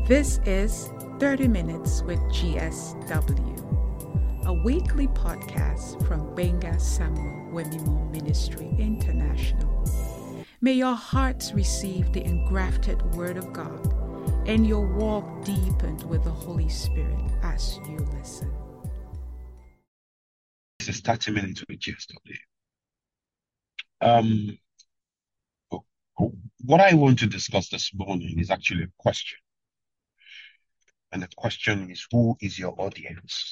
This is 30 Minutes with GSW, a weekly podcast from Benga Samuel Wemimo Ministry International. May your hearts receive the engrafted Word of God and your walk deepened with the Holy Spirit as you listen. This is 30 Minutes with GSW. What I want to discuss this morning is actually a question. And the question is, who is your audience?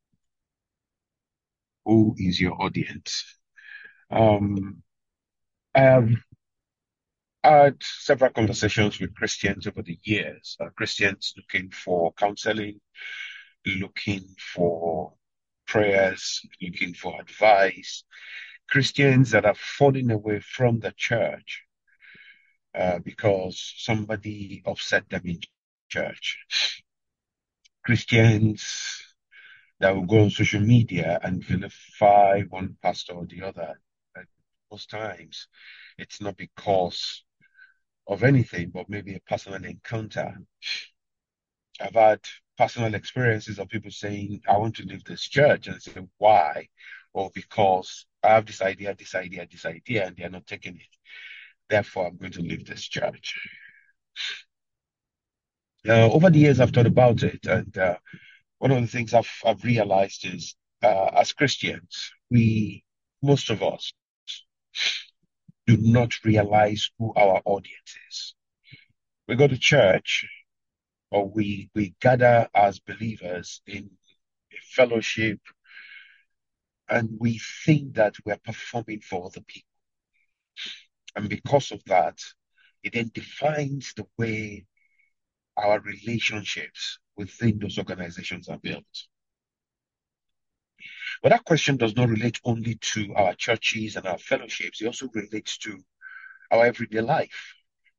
Who is your audience? I have had several conversations with Christians over the years. Christians looking for counseling, looking for prayers, looking for advice. Christians that are falling away from the church because somebody upset them in church. Christians that will go on social media and vilify one pastor or the other. And most times, it's not because of anything, but maybe a personal encounter. I've had personal experiences of people saying, I want to leave this church, and I say, why? Or because I have this idea, and they're not taking it. Therefore, I'm going to leave this church. Over the years, I've thought about it, and one of the things I've realized is, as Christians, most of us, do not realize who our audience is. We go to church, or we gather as believers in a fellowship, and we think that we're performing for other people. And because of that, it then defines the way our relationships within those organizations are built. But that question does not relate only to our churches and our fellowships. It also relates to our everyday life.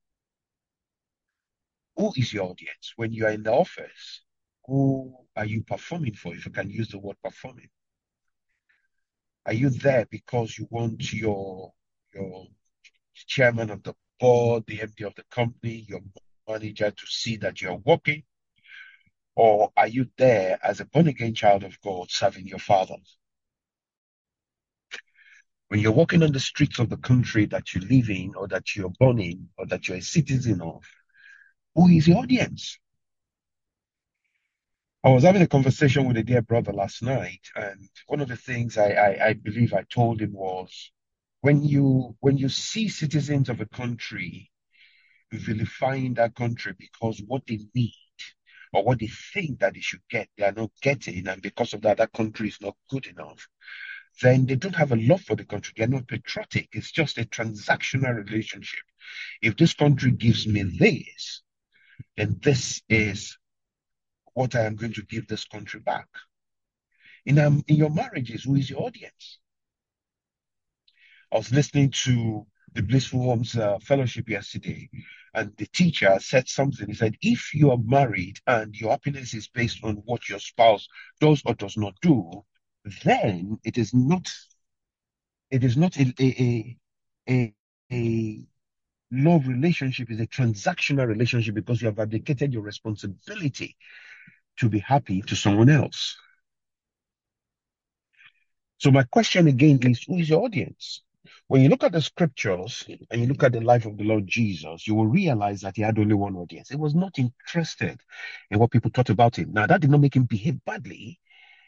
Who is your audience? When you are in the office, who are you performing for, if you can use the word performing? Are you there because you want your chairman of the board, the MD of the company, your manager to see that you're working? Or are you there as a born-again child of God serving your Father? When you're walking on the streets of the country that you live in, or that you're born in, or that you're a citizen of, who is your audience? I was having a conversation with a dear brother last night, and one of the things I believe I told him was, when you see citizens of a country vilifying that country because what they need or what they think that they should get, they are not getting, and because of that, that country is not good enough, then they don't have a love for the country. They're not patriotic. It's just a transactional relationship. If this country gives me this, then this is what I am going to give this country back. In your marriages, who is your audience? I was listening to the Blissful Homes Fellowship yesterday, and the teacher said something. He said, if you are married and your happiness is based on what your spouse does or does not do, then it is not a love relationship. Is a transactional relationship, because you have abdicated your responsibility to be happy to someone else. So my question again is, who is your audience? When you look at the scriptures and you look at the life of the Lord Jesus, you will realize that he had only one audience. He was not interested in what people thought about him. Now, that did not make him behave badly,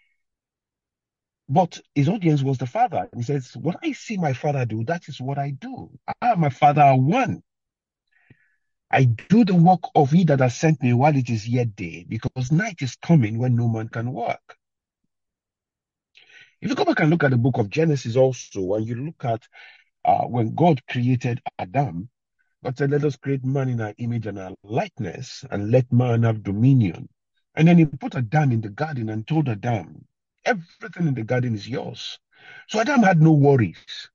but his audience was the Father. He says, what I see my Father do, that is what I do. I and my Father are one. I do the work of he that has sent me while it is yet day, because night is coming when no man can work. If you go back and look at the book of Genesis also, and you look at when God created Adam, God said, let us create man in our image and our likeness, and let man have dominion. And then he put Adam in the garden and told Adam, everything in the garden is yours. So Adam had no worries.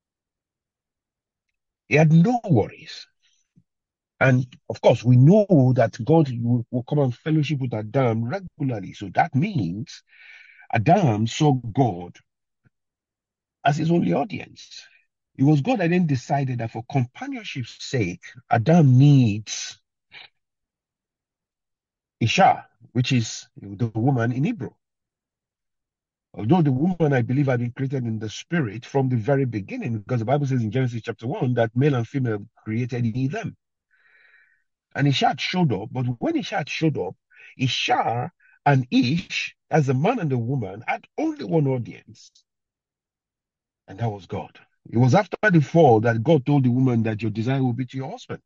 He had no worries. And of course, we know that God will come and fellowship with Adam regularly. So that means Adam saw God as his only audience. It was God that then decided that for companionship's sake, Adam needs Isha, which is the woman in Hebrew. Although the woman, I believe, had been created in the spirit from the very beginning, because the Bible says in Genesis chapter 1 that male and female created in them. And Isha showed up, but when Isha showed up, Isha and Ish, as a man and a woman, had only one audience, and that was God. It was after the fall that God told the woman that your desire will be to your husband.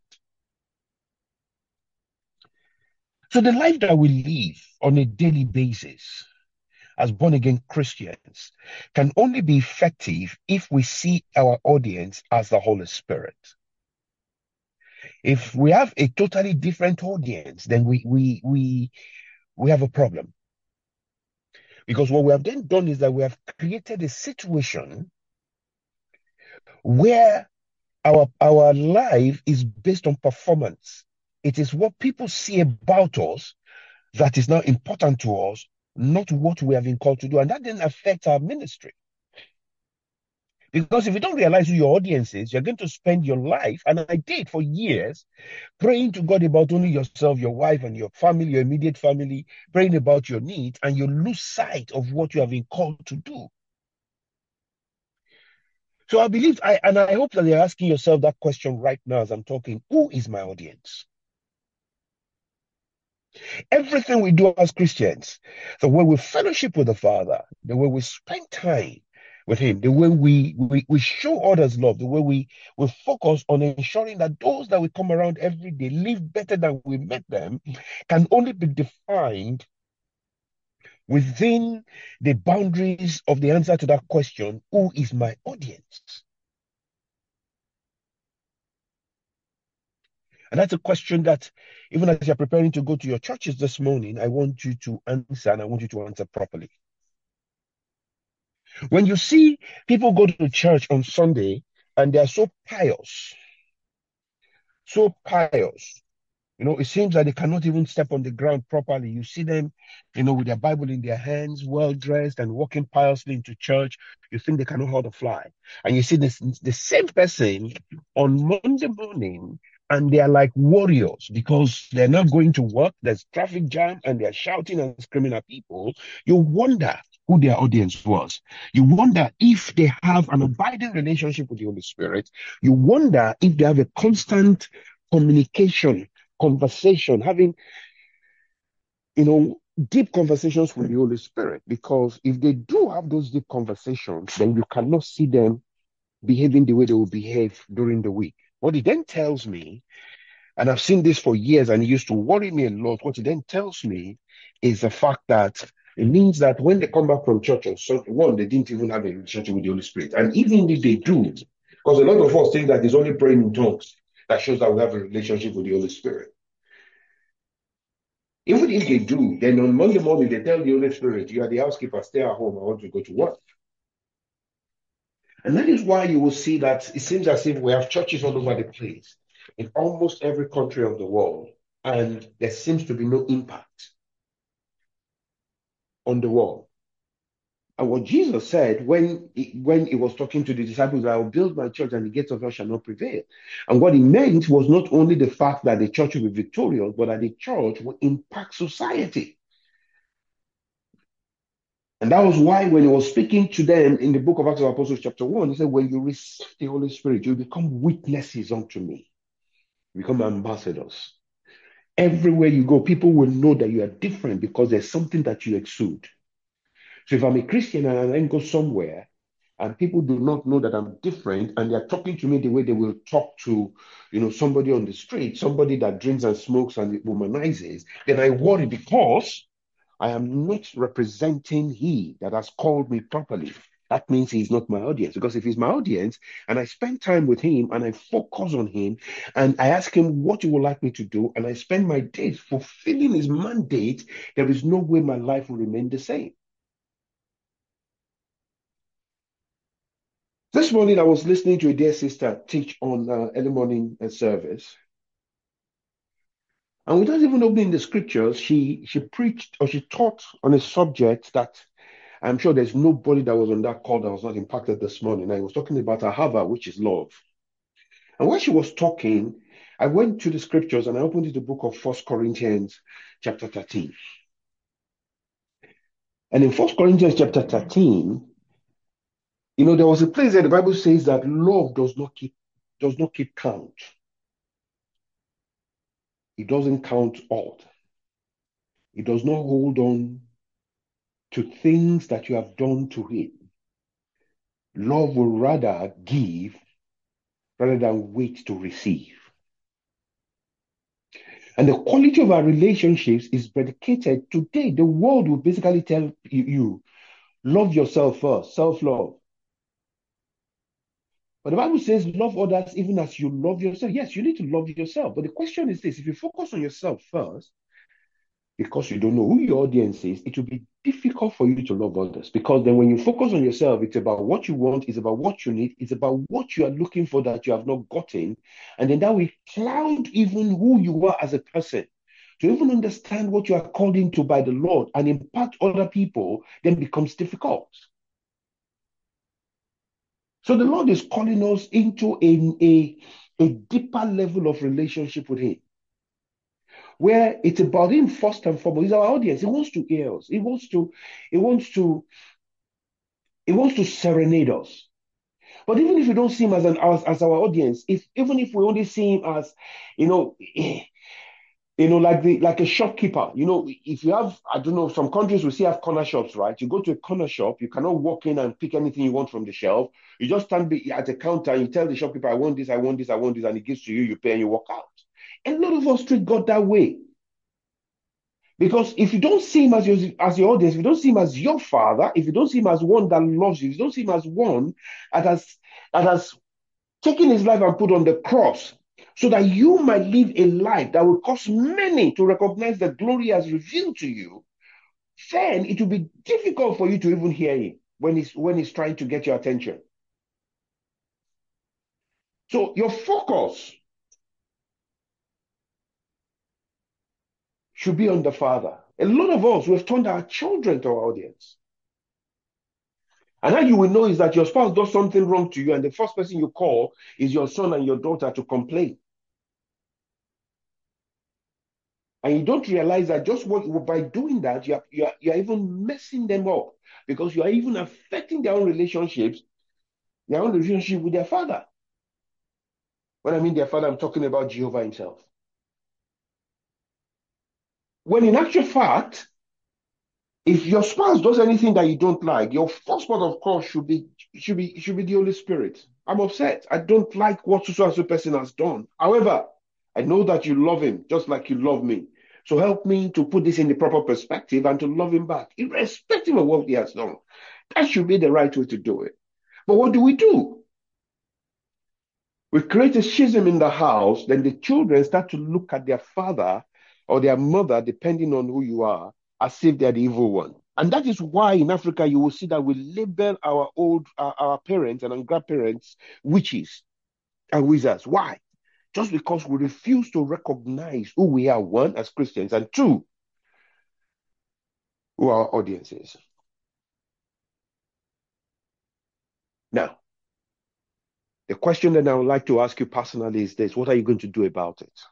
So the life that we live on a daily basis as born again Christians can only be effective if we see our audience as the Holy Spirit. If we have a totally different audience, then we have a problem. Because what we have then done is that we have created a situation where our life is based on performance. It is what people see about us that is now important to us, not what we have been called to do. And that then affects our ministry. Because if you don't realize who your audience is, you're going to spend your life, and I did for years, praying to God about only yourself, your wife, and your family, your immediate family, praying about your needs, and you lose sight of what you have been called to do. So I believe, and I hope that you're asking yourself that question right now as I'm talking. Who is my audience? Everything we do as Christians, the way we fellowship with the Father, the way we spend time with Him, the way we show others love, the way we focus on ensuring that those that we come around every day live better than we met them, can only be defined within the boundaries of the answer to that question: who is my audience? And that's a question that, even as you're preparing to go to your churches this morning, I want you to answer, and I want you to answer properly. When you see people go to church on Sunday and they are so pious, it seems that they cannot even step on the ground properly. You see them, with their Bible in their hands, well dressed and walking piously into church. You think they cannot hold a fly. And you see the same person on Monday morning, and they are like warriors because they're not going to work. There's traffic jam and they're shouting and screaming at people. You wonder who their audience was. You wonder if they have an abiding relationship with the Holy Spirit. You wonder if they have a constant communication, conversation, having, deep conversations with the Holy Spirit. Because if they do have those deep conversations, then you cannot see them behaving the way they will behave during the week. What it then tells me, and I've seen this for years and it used to worry me a lot, what it then tells me is the fact that it means that when they come back from church on Sunday, one, they didn't even have a relationship with the Holy Spirit. And even if they do, because a lot of us think that it's only praying in tongues that shows that we have a relationship with the Holy Spirit. Even if they do, then on Monday morning, they tell the Holy Spirit, you are the housekeeper, stay at home, I want to go to work. And that is why you will see that it seems as if we have churches all over the place, in almost every country of the world, and there seems to be no impact on the world. And what Jesus said when he was talking to the disciples, I will build my church and the gates of hell shall not prevail. And what he meant was not only the fact that the church will be victorious, but that the church will impact society. And that was why when he was speaking to them in the book of Acts of Apostles chapter 1, he said, when you receive the Holy Spirit, you become witnesses unto me. You become ambassadors. Everywhere you go, people will know that you are different because there's something that you exude. So if I'm a Christian and I then go somewhere and people do not know that I'm different and they're talking to me the way they will talk to, somebody on the street, somebody that drinks and smokes and womanizes, then I worry because I am not representing He that has called me properly. That means He's not my audience. Because if He's my audience and I spend time with Him and I focus on Him and I ask Him what He would like me to do and I spend my days fulfilling His mandate, there is no way my life will remain the same. This morning, I was listening to a dear sister teach on early morning service. And without even opening the scriptures, she preached or she taught on a subject that I'm sure there's nobody that was on that call that was not impacted this morning. I was talking about Ahava, which is love. And when she was talking, I went to the scriptures and I opened to the book of First Corinthians chapter 13. And in First Corinthians chapter 13, there was a place that the Bible says that love does not keep count. It doesn't count ought. It does not hold on to things that you have done to it. Love will rather give rather than wait to receive. And the quality of our relationships is predicated. Today, the world will basically tell you love yourself first, self-love. But the Bible says love others even as you love yourself. Yes, you need to love yourself. But the question is this: if you focus on yourself first, because you don't know who your audience is, it will be difficult for you to love others. Because then when you focus on yourself, it's about what you want, it's about what you need, it's about what you are looking for that you have not gotten. And then that will cloud even who you are as a person. To even understand what you are called into by the Lord and impact other people then becomes difficult. So the Lord is calling us into a deeper level of relationship with Him, where it's about Him first and foremost. He's our audience. He wants to hear us. He wants to serenade us. But even if we don't see Him as our audience, even if we only see Him as, like a shopkeeper. If you have, I don't know, some countries we still have corner shops, right? You go to a corner shop, you cannot walk in and pick anything you want from the shelf. You just stand at a counter and you tell the shopkeeper, I want this, I want this, I want this, and he gives to you, you pay and you walk out. A lot of us treat God that way. Because if you don't see Him as your audience, if you don't see Him as your Father, if you don't see Him as one that loves you, if you don't see Him as one that has taken His life and put on the cross, so that you might live a life that will cause many to recognize the glory He has revealed to you, then it will be difficult for you to even hear Him when he's trying to get your attention. So your focus should be on the Father. A lot of us, we've turned our children to our audience. And how you will know is that your spouse does something wrong to you, and the first person you call is your son and your daughter to complain. And you don't realize that by doing that, you're even messing them up, because you are even affecting their own relationship with their father. When I mean their father, I'm talking about Jehovah himself. When in actual fact, if your spouse does anything that you don't like, your first port of call should be the Holy Spirit. I'm upset. I don't like what so and so person has done. However, I know that you love him just like you love me. So help me to put this in the proper perspective and to love him back, irrespective of what he has done. That should be the right way to do it. But what do? We create a schism in the house, then the children start to look at their father or their mother, depending on who you are, as if they're the evil one. And that is why in Africa you will see that we label our parents and our grandparents witches and wizards. Why? Just because we refuse to recognize who we are, one, as Christians, and two, who our audience is. Now, the question that I would like to ask you personally is this: what are you going to do about it?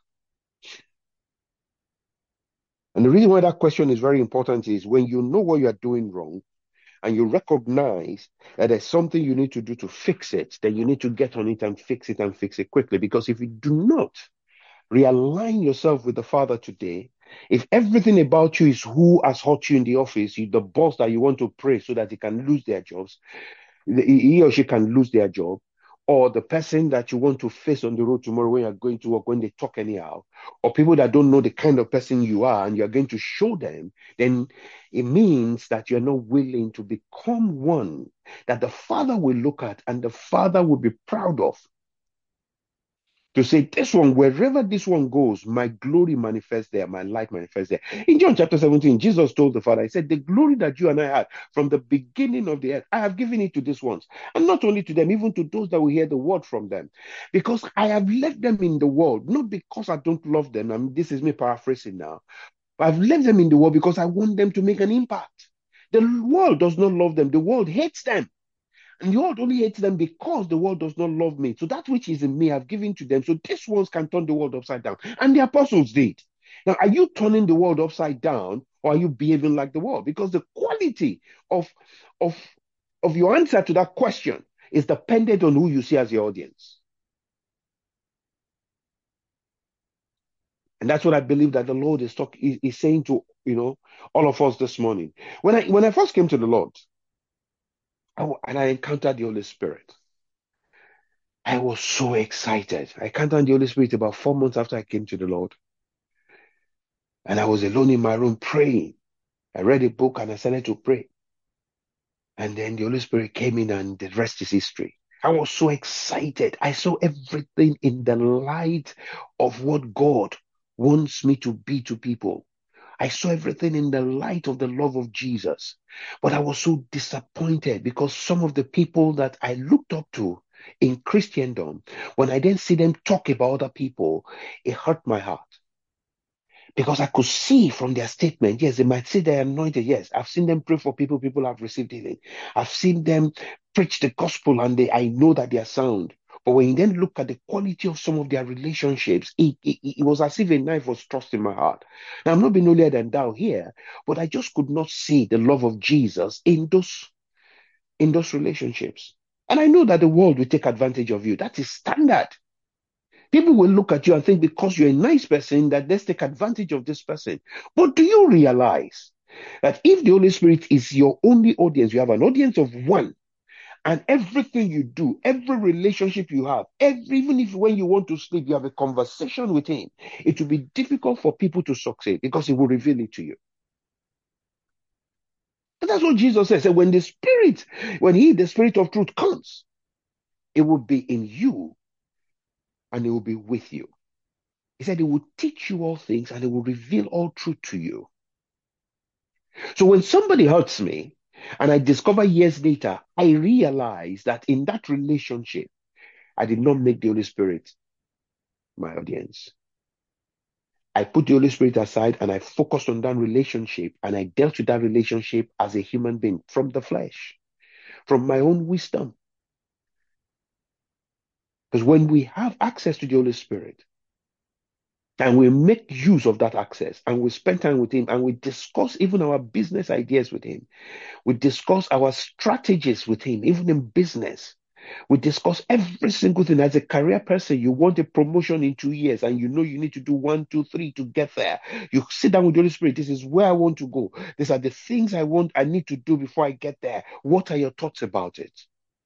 And the reason why that question is very important is when you know what you are doing wrong and you recognize that there's something you need to do to fix it, then you need to get on it and fix it quickly. Because if you do not realign yourself with the Father today, if everything about you is who has hurt you in the office, the boss that you want to praise so that he can lose their jobs, he or she can lose their job, or the person that you want to face on the road tomorrow when you're going to work, when they talk anyhow, or people that don't know the kind of person you are and you're going to show them, then it means that you're not willing to become one that the Father will look at and the Father will be proud of. To say, this one, wherever this one goes, my glory manifests there, my light manifests there. In John chapter 17, Jesus told the Father, he said, the glory that you and I had from the beginning of the earth, I have given it to these ones. And not only to them, even to those that will hear the word from them. Because I have left them in the world, not because I don't love them. I mean, this is me paraphrasing now. I've left them in the world because I want them to make an impact. The world does not love them. The world hates them. And the world only hates them because the world does not love me. So that which is in me, I've given to them. So these ones can turn the world upside down. And the apostles did. Now, are you turning the world upside down, or are you behaving like the world? Because the quality of, of, of your answer to that question is dependent on who you see as your audience. And that's what I believe that the Lord is saying to all of us this morning. When I first came to the Lord, and I encountered the Holy Spirit, I was so excited. I encountered the Holy Spirit about 4 months after I came to the Lord. And I was alone in my room praying. I read a book and I started to pray. And then the Holy Spirit came in and the rest is history. I was so excited. I saw everything in the light of what God wants me to be to people. I saw everything in the light of the love of Jesus. But I was so disappointed because some of the people that I looked up to in Christendom, when I then see them talk about other people, it hurt my heart. Because I could see from their statement, yes, they might say they're anointed. Yes, I've seen them pray for people, people have received healing. I've seen them preach the gospel and I know that they are sound. But when you then look at the quality of some of their relationships, it was as if a knife was thrust in my heart. Now, I'm not being holier than thou here, but I just could not see the love of Jesus in those relationships. And I know that the world will take advantage of you. That is standard. People will look at you and think because you're a nice person that let's take advantage of this person. But do you realize that if the Holy Spirit is your only audience, you have an audience of one, and everything you do, every relationship you have, even if when you want to sleep, you have a conversation with him, it will be difficult for people to succeed because he will reveal it to you. And that's what Jesus says. So when the Spirit of truth comes, it will be in you and it will be with you. He said, he will teach you all things and he will reveal all truth to you. So when somebody hurts me and I discover years later, I realize that in that relationship, I did not make the Holy Spirit my audience. I put the Holy Spirit aside and I focused on that relationship and I dealt with that relationship as a human being from the flesh, from my own wisdom. Because when we have access to the Holy Spirit, and we make use of that access and we spend time with him and we discuss even our business ideas with him. We discuss our strategies with him, even in business. We discuss every single thing. As a career person, you want a promotion in 2 years and you know you need to do 1, 2, 3 to get there. You sit down with the Holy Spirit. This is where I want to go. These are the things I need to do before I get there. What are your thoughts about it?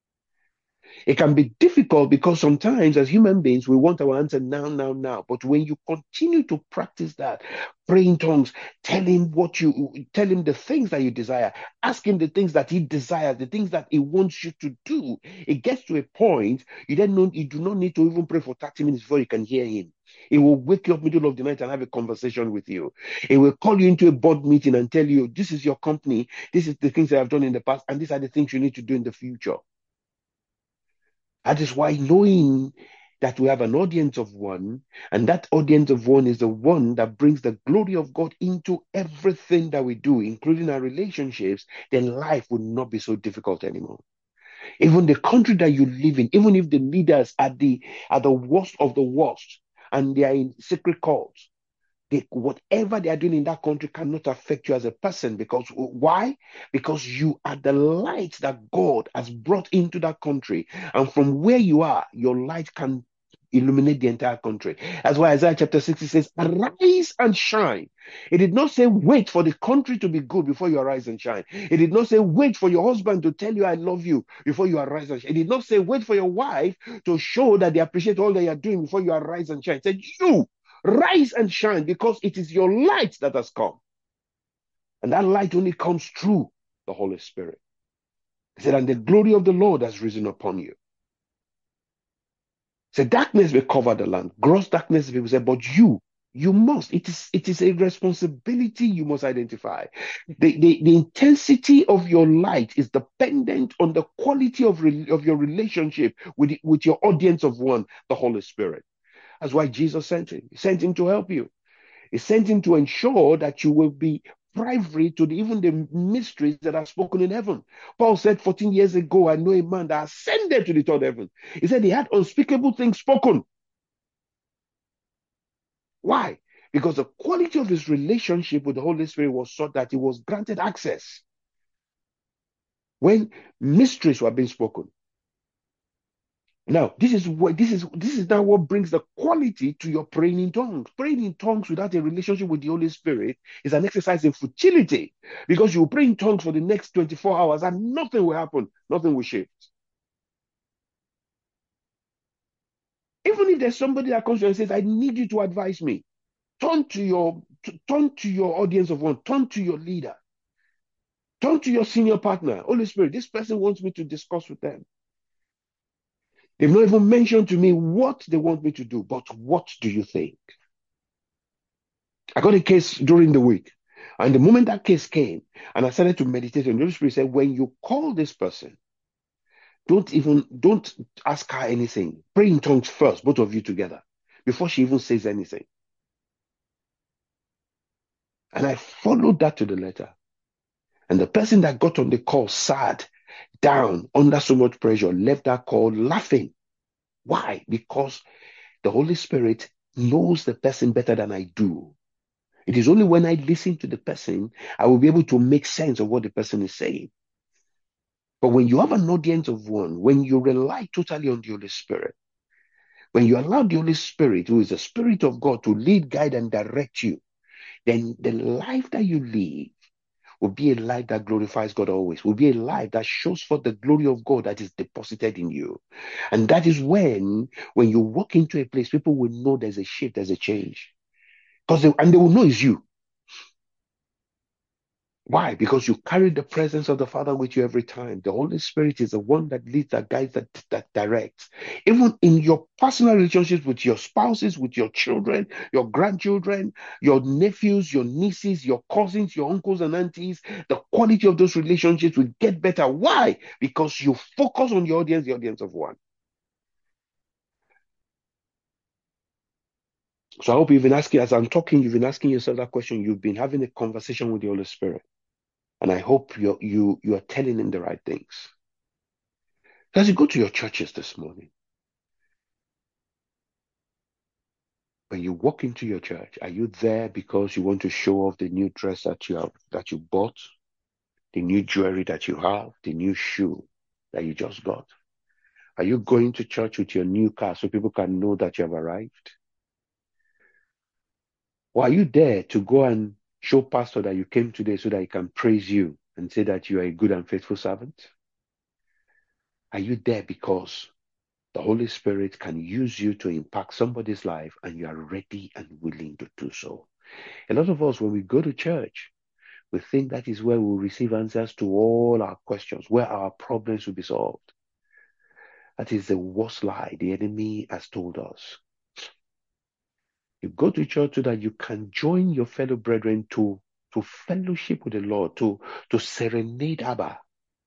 It can be difficult because sometimes as human beings, we want our answer now, now, now. But when you continue to practice that, pray in tongues, tell him the things that you desire, ask him the things that he desires, the things that he wants you to do. It gets to a point, you do not need to even pray for 30 minutes before you can hear him. He will wake you up middle of the night and have a conversation with you. He will call you into a board meeting and tell you, this is your company, this is the things I have done in the past, and these are the things you need to do in the future. That is why knowing that we have an audience of one, and that audience of one is the one that brings the glory of God into everything that we do, including our relationships, then life would not be so difficult anymore. Even the country that you live in, even if the leaders are the worst of the worst, and they are in secret cults, whatever they are doing in that country cannot affect you as a person. Because why? Because you are the light that God has brought into that country. And from where you are, your light can illuminate the entire country. That's why Isaiah chapter 60 says, arise and shine. It did not say wait for the country to be good before you arise and shine. It did not say wait for your husband to tell you I love you before you arise and shine. It did not say wait for your wife to show that they appreciate all that you're doing before you arise and shine. It said you rise and shine because it is your light that has come. And that light only comes through the Holy Spirit. He said, and the glory of the Lord has risen upon you. He said, darkness will cover the land. Gross darkness, people say, but you must. It is a responsibility you must identify. The intensity of your light is dependent on the quality of your relationship with your audience of one, the Holy Spirit. That's why Jesus sent him. He sent him to help you. He sent him to ensure that you will be privy to even the mysteries that are spoken in heaven. Paul said 14 years ago, I know a man that ascended to the third heaven. He said he had unspeakable things spoken. Why? Because the quality of his relationship with the Holy Spirit was such that he was granted access when mysteries were being spoken. Now, this is now what brings the quality to your praying in tongues. Praying in tongues without a relationship with the Holy Spirit is an exercise in futility, because you pray in tongues for the next 24 hours and nothing will happen, nothing will shift. Even if there's somebody that comes to you and says, I need you to advise me, turn to your audience of one, turn to your leader, turn to your senior partner. Holy Spirit, this person wants me to discuss with them. They've not even mentioned to me what they want me to do, but what do you think? I got a case during the week. And the moment that case came, and I started to meditate, and the Holy Spirit said, when you call this person, don't ask her anything. Pray in tongues first, both of you together, before she even says anything. And I followed that to the letter. And the person that got on the call, sad, down, under so much pressure, left that call laughing. Why? Because the Holy Spirit knows the person better than I do. It is only when I listen to the person, I will be able to make sense of what the person is saying. But when you have an audience of one, when you rely totally on the Holy Spirit, when you allow the Holy Spirit, who is the Spirit of God, to lead, guide, and direct you, then the life that you live will be a life that glorifies God always, will be a life that shows forth the glory of God that is deposited in you. And that is when you walk into a place, people will know there's a shift, there's a change. And they will know it's you. Why? Because you carry the presence of the Father with you every time. The Holy Spirit is the one that leads, that guides, that directs. Even in your personal relationships with your spouses, with your children, your grandchildren, your nephews, your nieces, your cousins, your uncles and aunties, the quality of those relationships will get better. Why? Because you focus on your audience, the audience of one. So I hope you've been asking, as I'm talking, you've been asking yourself that question. You've been having a conversation with the Holy Spirit. And I hope you are telling him the right things. As you go to your churches this morning, when you walk into your church, are you there because you want to show off the new dress that you bought, the new jewelry that you have, the new shoe that you just got? Are you going to church with your new car so people can know that you have arrived? Or are you there to go and show pastor that you came today so that he can praise you and say that you are a good and faithful servant? Are you there because the Holy Spirit can use you to impact somebody's life and you are ready and willing to do so? A lot of us, when we go to church, we think that is where we'll receive answers to all our questions, where our problems will be solved. That is the worst lie the enemy has told us. You go to church so that you can join your fellow brethren to fellowship with the Lord, to serenade Abba.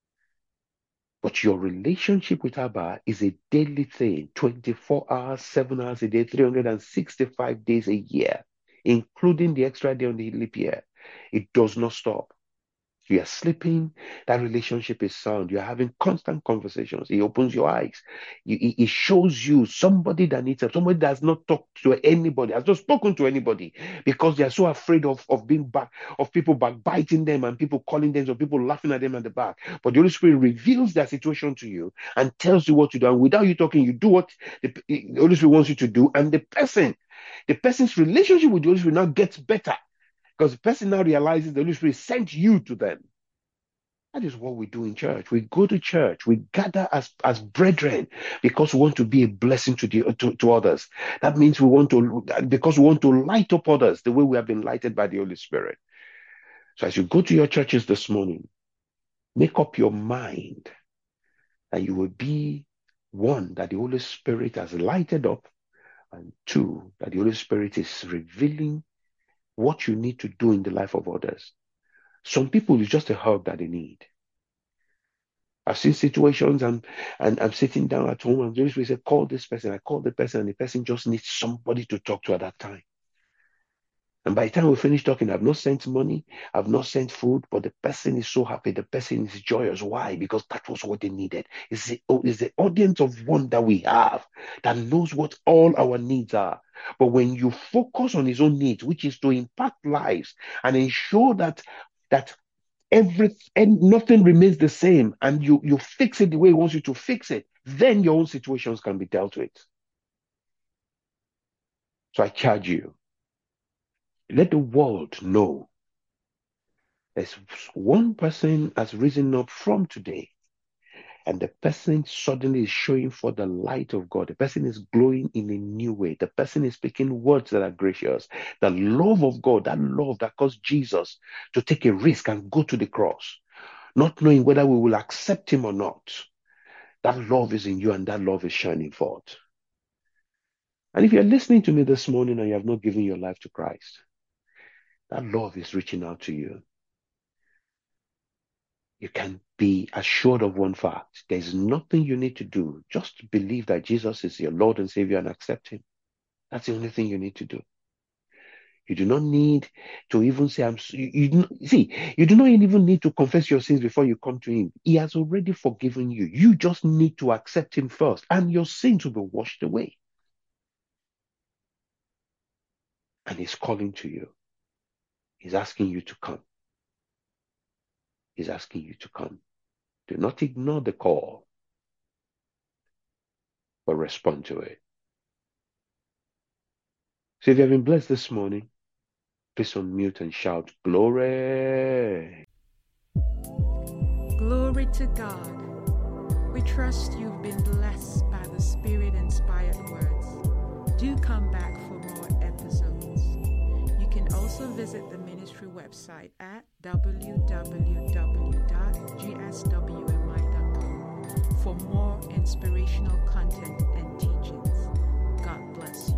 But your relationship with Abba is a daily thing, 24 hours, 7 hours a day, 365 days a year, including the extra day on the leap year. It does not stop. You are sleeping, that relationship is sound. You're having constant conversations. He opens your eyes. He shows you somebody that needs help, somebody that has not talked to anybody, has not spoken to anybody, because they are so afraid of people backbiting them and people calling them or people laughing at them at the back. But the Holy Spirit reveals their situation to you and tells you what to do. And without you talking, you do what the Holy Spirit wants you to do. And the person's relationship with the Holy Spirit now gets better, because the person now realizes the Holy Spirit sent you to them. That is what we do in church. We go to church. We gather as brethren because we want to be a blessing to others. That means because we want to light up others the way we have been lighted by the Holy Spirit. So as you go to your churches this morning, make up your mind that you will be, one, that the Holy Spirit has lighted up, and two, that the Holy Spirit is revealing what you need to do in the life of others. Some people, it's just a hug that they need. I've seen situations and I'm sitting down at home and the Holy Spirit said, call this person. I call the person and the person just needs somebody to talk to at that time. And by the time we finish talking, I've not sent money, I've not sent food, but the person is so happy, the person is joyous. Why? Because that was what they needed. It's the audience of one that we have that knows what all our needs are. But when you focus on his own needs, which is to impact lives and ensure that nothing remains the same, and you fix it the way he wants you to fix it, then your own situations can be dealt with. So I charge you, let the world know there's one person has risen up from today, and the person suddenly is showing for the light of God. The person is glowing in a new way. The person is speaking words that are gracious. The love of God, that love that caused Jesus to take a risk and go to the cross, not knowing whether we will accept him or not. That love is in you, and that love is shining forth. And if you're listening to me this morning and you have not given your life to Christ, that love is reaching out to you. You can be assured of one fact. There's nothing you need to do. Just believe that Jesus is your Lord and Savior and accept him. That's the only thing you need to do. You do not need to even say, you do not even need to confess your sins before you come to him. He has already forgiven you. You just need to accept him first, and your sins will be washed away. And he's calling to you. He's asking you to come. He's asking you to come. Do not ignore the call, but respond to it. So if you have been blessed this morning, please unmute and shout, glory. Glory to God. We trust you've been blessed by the Spirit-inspired words. Do come back for more episodes. You can also visit the ministry website at www.gswmi.com for more inspirational content and teachings. God bless you.